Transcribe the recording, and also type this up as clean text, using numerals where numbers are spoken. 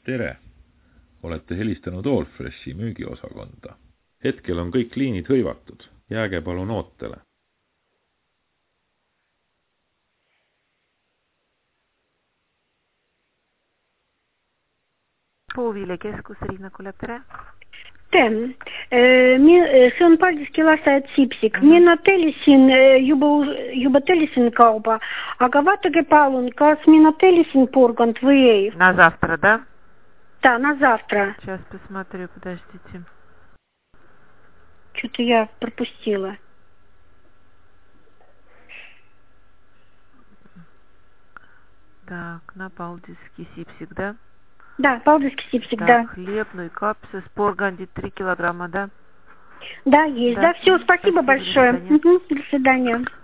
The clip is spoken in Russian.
Tere! Olete helistanud Allfreshi müügiosakonda. Hetkel on kõik liinid hõivatud. Jääge palun ootele. Puuviljekeskus Riina Kulep, tere! See on Paldiski lasteaed Sipsik. Mina tellisin juba tellisin kaupa, aga vaadake palun, kas mina tellisin purgand või ei. На завтра, да? Да, на завтра. Сейчас посмотрю, подождите. Что-то я пропустила. Так, на Палдиский Сипсик, да? Да, Палдиский Сипсик, так, да. Хлебный капсис, порганди 3 килограмма, да? Да, есть, да. Все, спасибо большое. До свидания. До свидания.